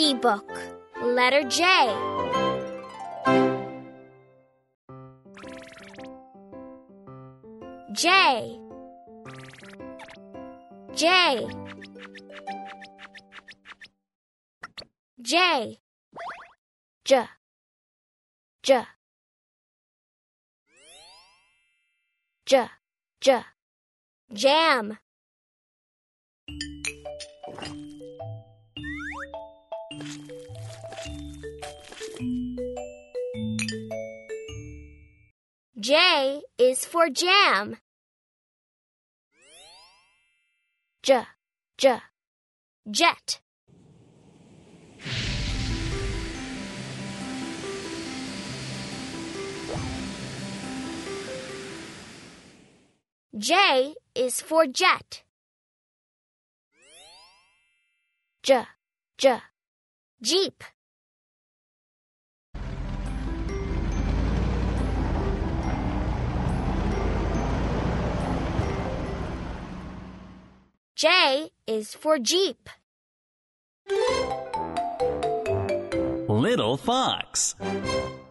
book. Letter J. J. J. J. J. J. J. J. Jam. J is for jam. J, j, jet. J is for jet. J, j, jeep. J is for Jeep. Little Fox.